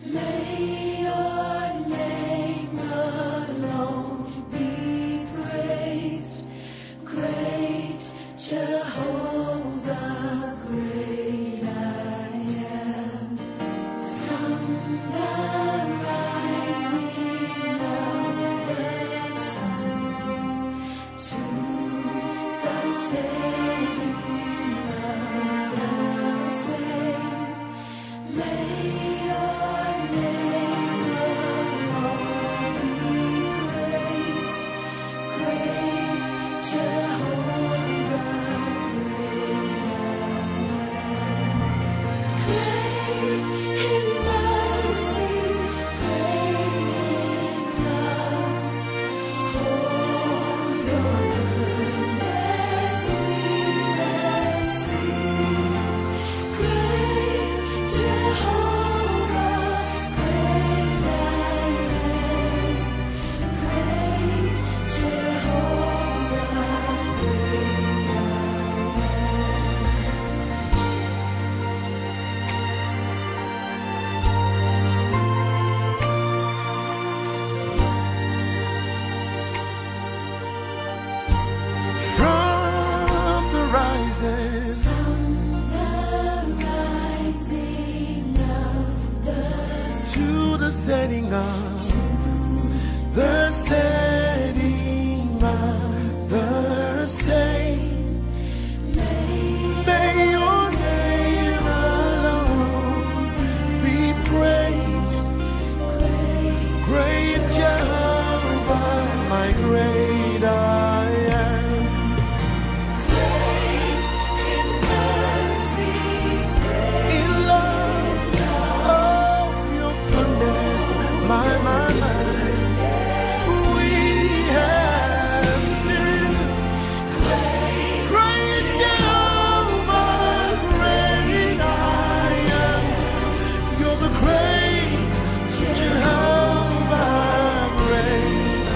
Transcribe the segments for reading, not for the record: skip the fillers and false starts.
May your name alone be praised, great Jehovah, great I am. From the rising of the sun to the setting of the same, may your name alone be praised, great Jehovah, great I am. Great in mercy, great in love, oh, your goodness we have seen. Great Jehovah, great I am. Great Jehovah, great I From the rising From the rising of the sun to the setting of the same, may your name alone be praised, great Jehovah, my great I am. great in mercy, In love, oh, your goodness, my. We have seen great Jehovah, great I am. You're the great Jehovah, great.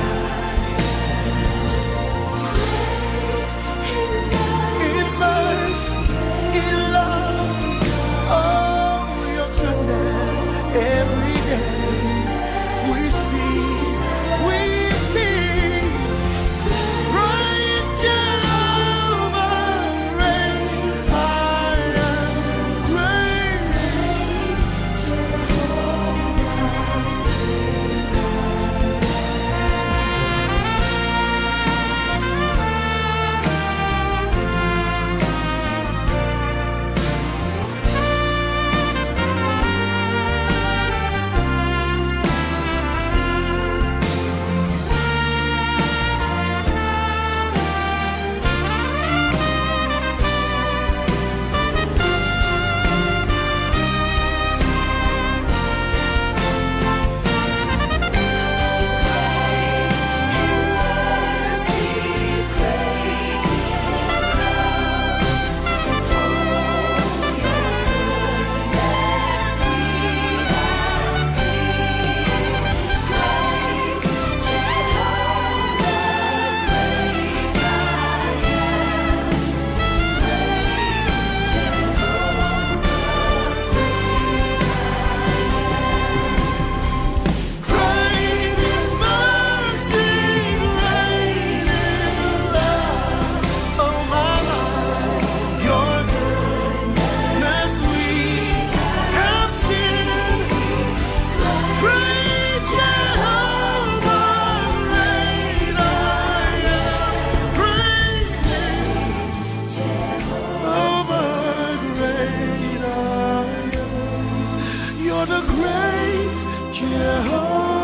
In mercy, in love, oh, your goodness, every day we see, great Jehovah, great I am, great. Great in mercy, great in love, oh my Lord, your goodness we have seen. Great Jehovah, great I am, great Jehovah, great I am. You're the great Jehovah.